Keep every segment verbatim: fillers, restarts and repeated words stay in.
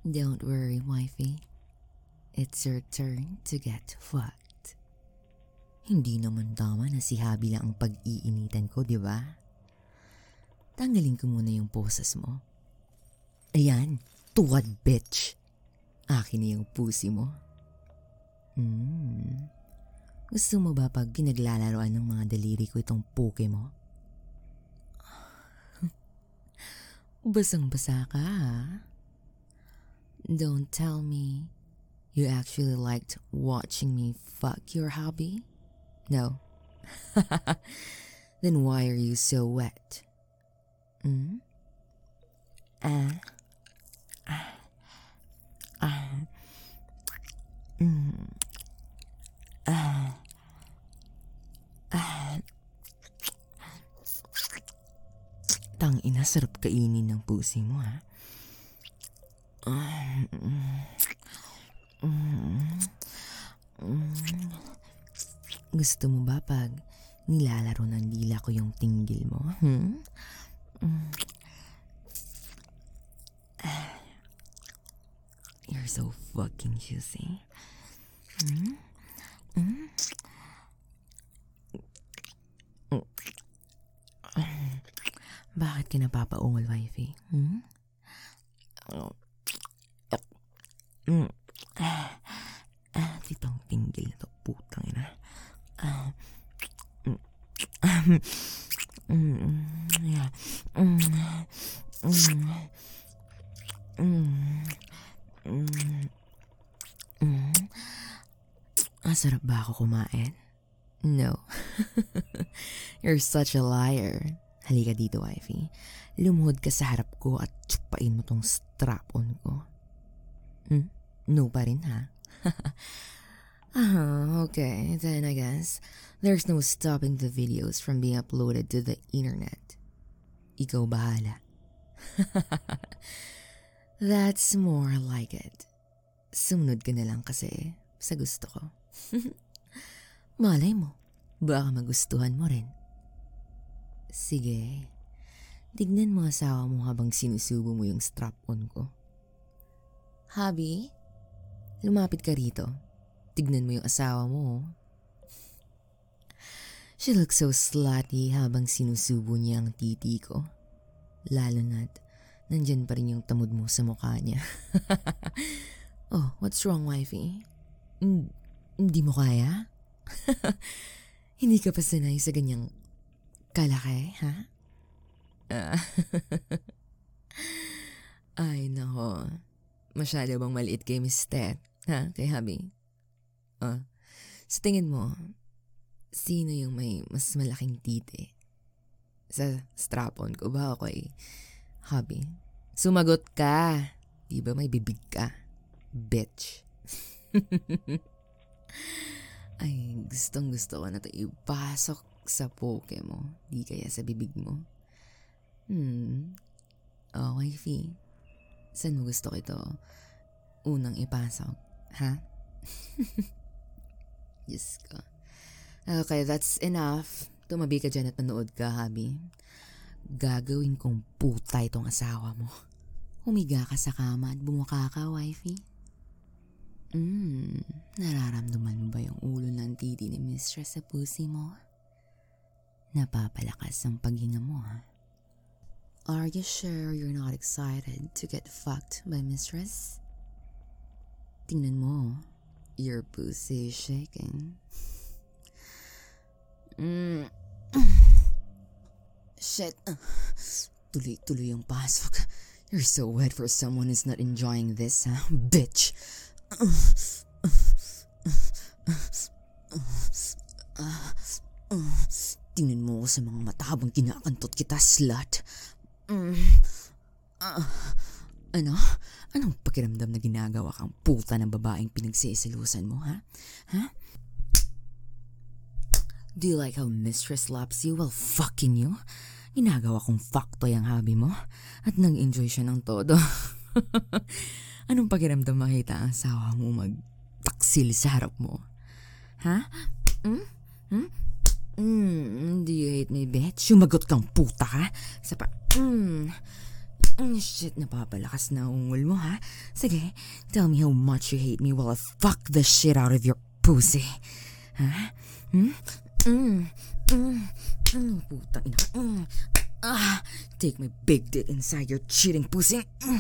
Don't worry, wifey. It's your turn to get fucked. Hindi naman tama na si Habi lang ang pag-iinitan ko, di ba? Tanggalin ko muna yung poses mo. Ayan, tuwad bitch. Akin na yung pussy mo. Hmm. Gusto mo ba pag pinaglalaroan ng mga daliri ko itong poke mo? Basang-basa ka, ha? Don't tell me you actually liked watching me fuck your hubby? No. Then why are you so wet? Hmm? Ah. Ah. Ah. Mm. Ah. Ah. Tangina, sarap kainin ng pussy mo, ha? Ah. Mm. Mm. Gusto mo ba pag nilalaro ng dila ko yung tinggil mo? Hmm? Mm. Ah. You're so fucking juicy. Hmm? Hmm? Bakit ka napapaungol, wifey? Hmm? Mm. Ah, ah, itong tinggil na to, putang ina. Ah, mm, mm, yeah. Mm, mm, mm, mm, mm. Masarap ba ako kumain? No. You're such a liar. Halika dito, wifey. Lumuhod ka sa harap ko at tsupain mo tong strap-on ko. Hmm? No pa rin, ha? Ah, okay. Then I guess there's no stopping the videos from being uploaded to the internet. Ikaw bahala. That's more like it. Sumunod ka na lang kasi sa gusto ko. Malay mo, baka magustuhan mo rin. Sige, tignan mo asawa mo habang sinusubo mo yung strap-on ko. Habi, lumapit ka rito. Tignan mo yung asawa mo. She looks so slutty habang sinusubo niya ang titi ko. Lalo na't nandyan pa rin yung tamod mo sa mukha niya. Oh, what's wrong, wifey? Mm, hindi mo kaya? Hindi ka pa sanay sa ganyang kalaki, ha? Ah. Ay, nako. Masyado bang maliit kay Mister? Ha? Kay Habi? Oh, sa tingin mo, sino yung may mas malaking titi? Sa strap-on ko ba o kay Habi? Sumagot ka. Di ba may bibig ka? Bitch. Ay, gustong gusto ko na ito ipasok sa poke mo. Di kaya sa bibig mo. Hmm. Okay, Fee. Saan mo gusto ko ito unang ipasok? Ha? Diyos ko. Okay, that's enough. Tumabi ka dyan at manood ka, Habi. Gagawin kong puta itong asawa mo. Humiga ka sa kama at bumuka ka, wifey. Hmm, nararamdaman mo ba yung ulo ng titi ni mistress sa pussy mo? Napapalakas ang paghinga mo, ha? Are you sure you're not excited to get fucked by mistress? Tingnan mo, your pussy is shaking. Mm. Shit. Tuloy-tuloy yung pasok. You're so wet for someone who's not enjoying this, huh? Bitch. Tingnan mo ko sa mga mata habang kinakantot kita, slut. Ano? Anong pakiramdam na ginagawa kang puta ng babaeng pinagsisilusan mo, ha? Ha? Do you like how mistress slaps you while fucking you? Ginagawa kong fucktoy ang hobby mo at nag-enjoy siya ng todo. Anong pakiramdam makita ang asawa mo magtaksil sa harap mo? Ha? Hmm? Hmm? Mm, do you hate me, bitch? Sumagot kang puta ka? Sa pa... Mm. Mm, shit, napapalakas na ungol mo, ha? Sige, tell me how much you hate me while I fuck the shit out of your pussy. Ha? Hmm? Mm, mm, mm, putang ina. Mm. Ah, take my big dick inside your cheating pussy. Mm.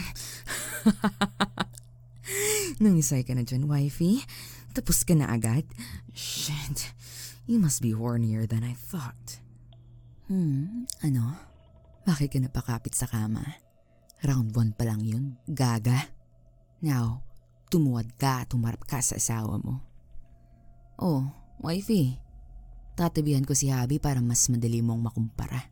Nangisay ka na dyan, wifey? Tapos ka na agad? Shit, you must be hornier than I thought. Hmm, ano? Bakit ka napakapit sa kama? Round one pa lang yun, gaga. Now, tumuwad ka at tumarap ka sa asawa mo. Oh, wifey, tatabihan ko si Habi para mas madali mong makumpara.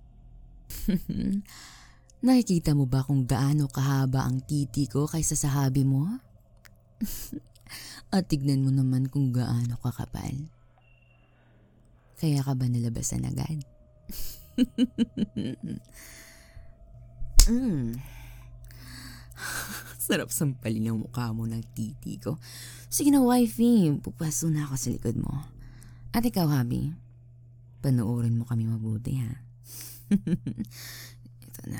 Nakikita mo ba kung gaano kahaba ang titi ko kaysa sa Habi mo? At tignan mo naman kung gaano kakapal. Kaya ka ba nalabasan agad? mm. Sarap sampalin ang mukha mo ng titi ko. Sige na, wifey, pupaso na ako sa likod mo. At ikaw, Habi, panoorin mo kami mabuti, ha? Ito na.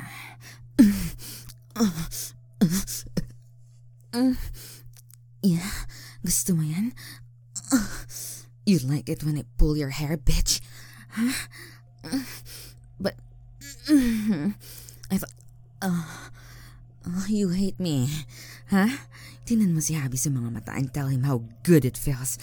Yeah, gusto mo yan? You like it when I pull your hair, bitch? Huh? But I thought, uh, oh, you hate me, huh? Tinan mo si Habi sa mga mata and tell him how good it feels.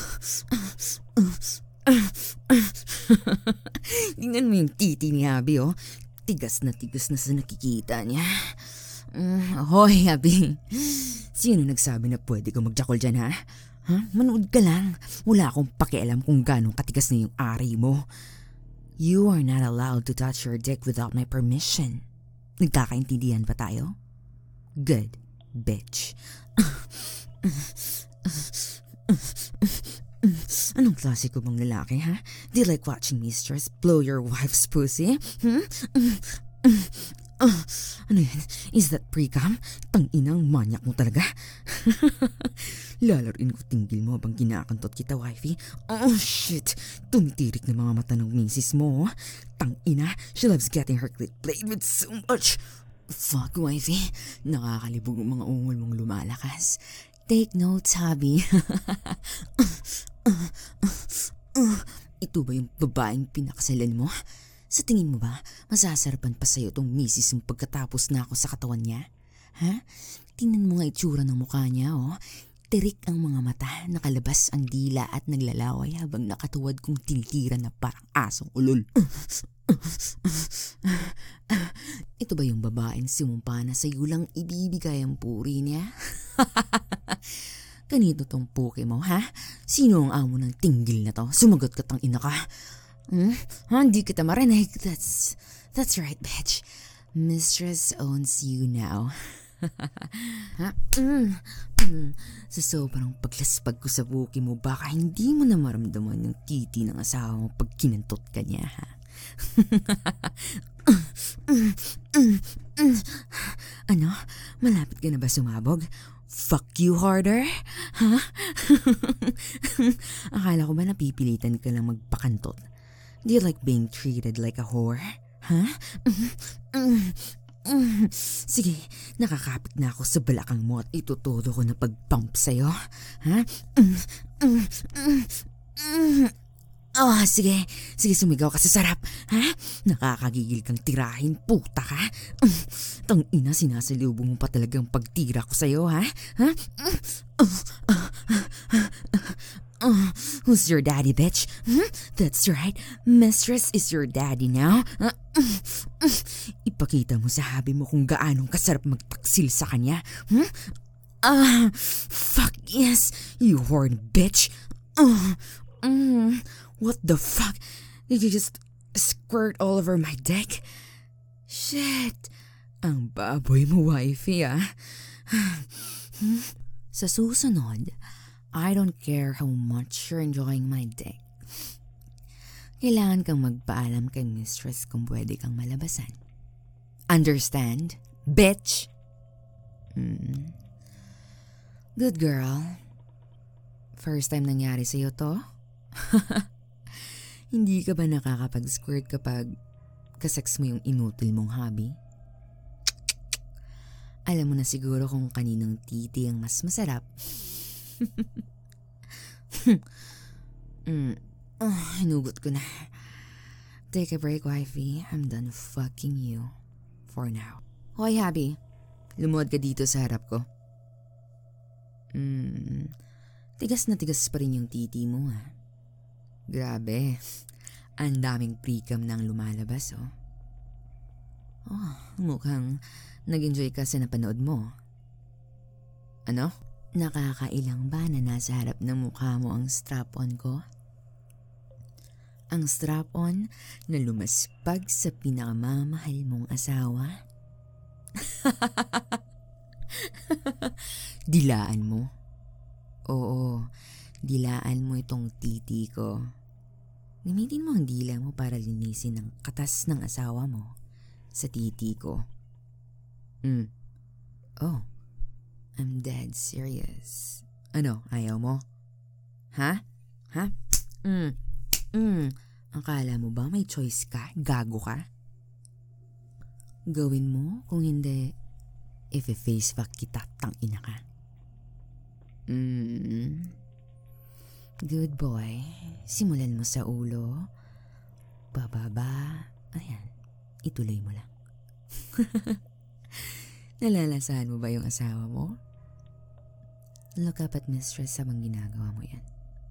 Tingnan mo yung titi ni Habi, oh. Tigas na tigas na sa nakikita niya. Mm, ahoy, Habi. Sino nagsabi na pwede ka magjakol dyan, ha? Ha? Manood ka lang. Wala akong pakialam kung gano'ng katigas na yung ari mo. You are not allowed to touch your dick without my permission. Nagkakaintindihan ba tayo? Good, bitch. Anong klase ko bang lalaki, ha? Do you like watching mistress blow your wife's pussy? Hmm? Uh, ano yan? Is that pre-cum? Tang-inang manyak mo talaga. Lalaruin ko tinggil mo habang kinakantot kita, wifey. Oh, shit. Tumitirik na mga mata ng misis mo. Tang-ina, she loves getting her clit played with so much. Fuck, wifey. Nakakalibog ang mga ungol mong lumalakas. Take notes, Habi. Ito ba yung babaeng pinakasalan mo? Sa tingin mo ba, masasarapan pa sa'yo tong misis mong pagkatapos na ako sa katawan niya? Ha? Tingnan mo nga itsura ng mukha niya, oh. Tirik ang mga mata, nakalabas ang dila at naglalaway habang nakatuwad kong tinitira na parang asong ulol. Ito ba yung babaeng sumumpa na sa'yo lang ibibigay ang puri niya? Kanito tong puke mo, ha? Sino ang amo ng tinggil na to? Sumagot ka, tang ina ka. Hmm? Ha? Hindi kita marinig. That's, that's right, bitch. Mistress owns you now. Ha? Mm. Mm. Sa sobrang paglaspag ko sa buki mo, baka hindi mo na maramdaman yung titi ng asawa mo pag kinantot ka niya, ha? Ano? Malapit ka na ba sumabog? Fuck you harder? Ha? Akala ko ba napipilitan ka lang magpakantot? Do you like being treated like a whore? Huh? Sige, nakakapit na ako sa balakang mo at itutudo ko na pag-pump sa'yo. Ha? Oh, sige. Sige, sumigaw ka sa sarap. Ha? Nakakagigil kang tirahin, puta ka. Tang ina, sinasalubong mo pa talagang pagtira ko sa'yo, ha? Ha? Uh, who's your daddy, bitch? Hmm? That's right. Mistress is your daddy now. Uh, uh, uh, ipakita mo sa Habi mo kung gaanong kasarap magtaksil sa kanya. Hmm? Ah, uh, fuck yes, you horny bitch. Uh, mm, what the fuck? Did you just squirt all over my dick? Shit. Ang baboy mo, wifey, ah. Hmm? Sa susunod, I don't care how much you're enjoying my dick. Kailangan kang magpaalam kay mistress kung pwede kang malabasan. Understand, bitch? Hmm. Good girl. First time nangyari sa'yo to? Hindi ka ba nakakapag-squirt kapag kasex mo yung inutil mong hobby? Alam mo na siguro kung kaninong titi ang mas masarap. mm. Oh, hinugot ko na. Take a break, wifey. I'm done fucking you. For now. Hoy, Habi. Lumuhod ka dito sa harap ko. Hmm. Tigas na tigas pa rin yung titi mo, ha? Grabe. Ang daming pre-cam nang lumalabas, oh. Oh, mukhang nag-enjoy ka sa napanood mo. Ano? Nakakailang ba na nasa harap ng mukha mo ang strap-on ko? Ang strap-on na lumaspag sa pinakamamahal mong asawa? Dilaan mo? Oo, dilaan mo itong titi ko. Gamitin mo ang dila mo para linisin ang katas ng asawa mo sa titi ko. Mm. Oh, I'm dead serious. Ano, ayaw mo? Ha? Ha? Mm. Mm. Akala mo ba may choice ka? Gago ka? Gawin mo, kung hindi, if i-face fuck kita, tangina ka. Mm. Good boy. Simulan mo sa ulo. Bababa. Ayan. Ituloy mo lang. Nalalasahan mo ba yung asawa mo? Look up at mistress habang ginagawa mo yan.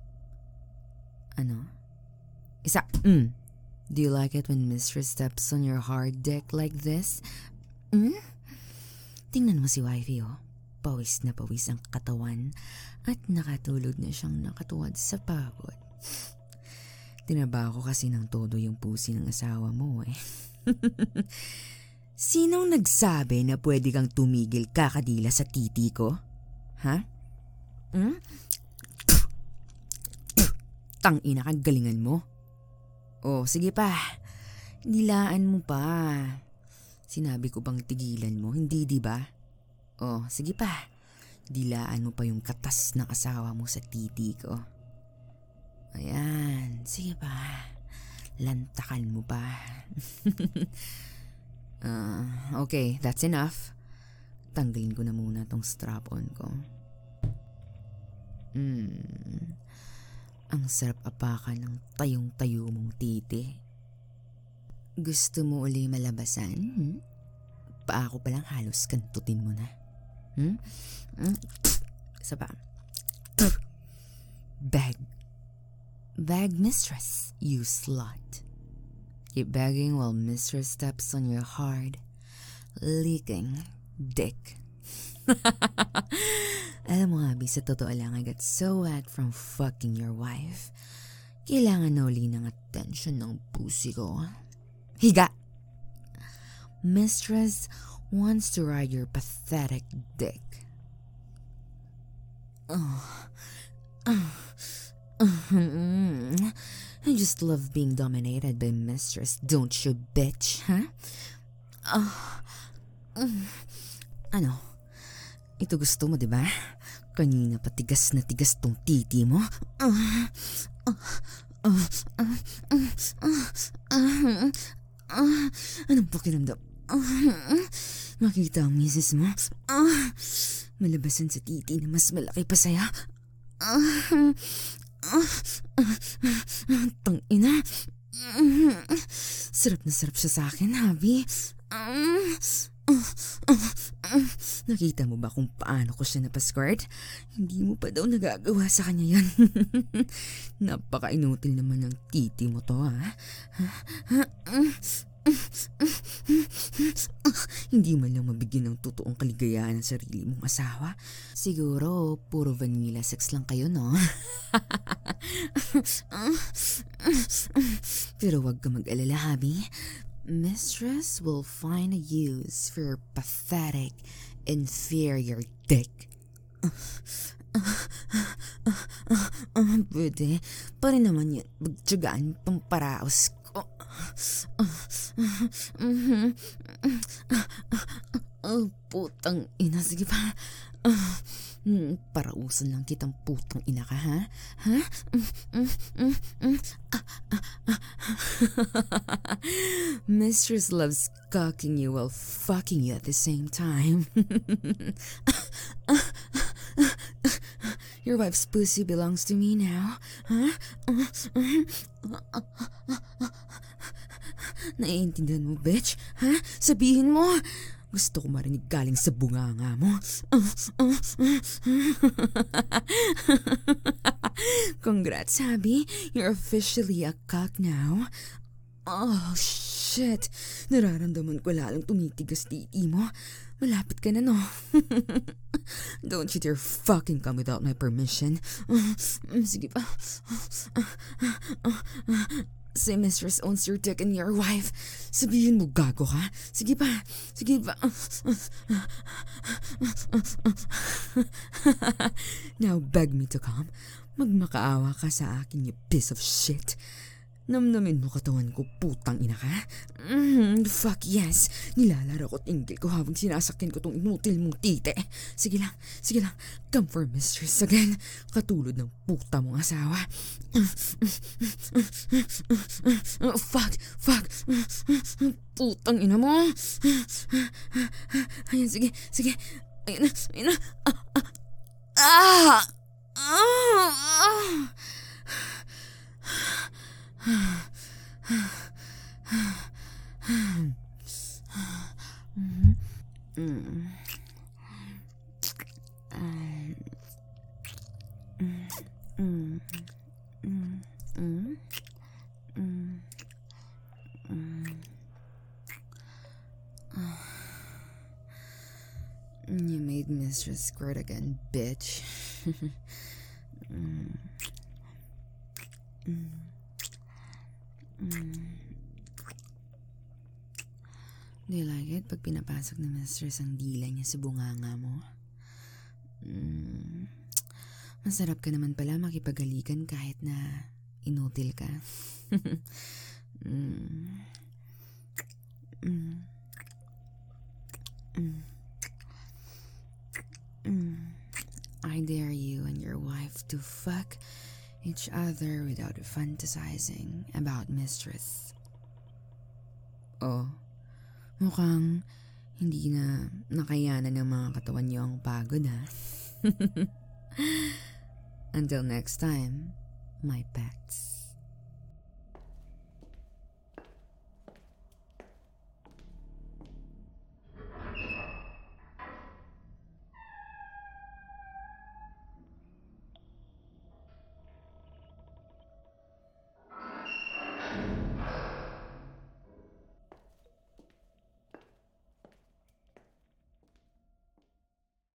Ano? Isa. Mm. Do you like it when mistress steps on your hard dick like this? Mm? Tingnan mo si wifey, oh. Pawis na pawis ang katawan at nakatulog na siyang nakatuwad sa pagod. Tinaba ko kasi ng todo yung pusi ng asawa mo, eh. Sinong nagsabi na pwede kang tumigil kakadila sa titi ko? Ha? Hmm? Tangina kang galingan mo? Oh, sige pa. Dilaan mo pa. Sinabi ko bang tigilan mo? Hindi, di ba? Oh, sige pa. Dilaan mo pa yung katas ng asawa mo sa titi ko. Ayan, sige pa. Lantakan mo pa. uh, okay, that's enough. Tanggalin ko na muna tong strap-on ko. Hmm. Ang sarap apakan ng tayong-tayo mong titi. Gusto mo uli malabasan? Hmm? Pa ako palang halos kantutin mo na. Hmm? Hmm? Isa pa. Beg. Beg mistress, you slut. Keep begging while mistress steps on your hard, leaking dick. Alam mo nga, Bi, sa totoo lang, I got so wet from fucking your wife. Kailangan na uli ng attention ng pussy ko. Higa! Mistress wants to ride your pathetic dick. Oh. Oh. Oh. I just love being dominated by mistress, don't you, bitch? Huh? Oh. Ano? Ito gusto mo, diba? Kanina pa tigas na tigas tong titi mo. Uh, uh, uh, uh, uh, uh, uh, uh, anong pakiramdam? Uh, makita ang misis mo? Uh, malabasan sa titi na mas malaki pa saya. Uh, uh, uh, uh, tangina. Uh, sarap na sarap siya sa akin, Habi. Uh, Uh, uh, uh, nakita mo ba kung paano ko siya napasquirt? Hindi mo pa daw nagagawa sa kanya yan. Napaka-inutil naman ng titi mo to, ha? Hindi man lang mabigyan ng totoong kaligayahan ng sarili mong asawa. Siguro, puro vanilla sex lang kayo, no? Pero wag ka mag-alala, Habi. Mistress will find a use for your pathetic, inferior dick. Uh, uh, uh, uh, uh, pwede. Pa rin naman yan. Bagtsagaan pang paraos ko. Uh, uh, uh, uh, uh, uh, Oh, putang ina. Sige pa. Ah, mm, parausan lang kitang putang ina ka, ha? Ha? Mm, mm, mm, mm. Ah, ah, ah. Mistress loves cocking you while fucking you at the same time. Your wife's pussy belongs to me now. Huh? Naiintindihan mo, bitch? Ha? Sabihin mo. Gusto ko marinig galing sa bunganga mo. Congrats, Abby. You're officially a cock now. Oh, shit. Nararamdaman ko lalong tumitigas titi mo. Malapit ka na, no? Don't you dare fucking come without my permission. Sige pa. Si Mistress owns your dick and your wife. Sabihin mo, gago ka? Sige pa. Sige pa. Now beg me to come. Magmakaawa ka sa akin, you piece of shit. Namnamin mo katawan ko, putang ina ka? Mm, fuck yes. Nilalaro ko tinggil ko habang sinasakyan ko tong inutil mong tite. Sige lang, sige lang. Come for mistress again. Katulad ng puta mong asawa. Fuck, fuck. Putang ina mo. Ayan, sige, sige. Ayan na, ayan na. Ah, ah. Ah! Ah! You made Mistress squirt again, bitch. mm. Mm. Mm. Do you like it pag pinapasok ni Mistress ang dila niya sa bunganga mo? Mm. Masarap ka naman pala makipagalikan kahit na inutil ka. mm. Mm. Mm. Mm. I dare you and your wife to fuck each other without fantasizing about Mistress. Oh, mukhang hindi na nakayanan ng mga katawan niyo ang pagod, ha? Until next time, my pets.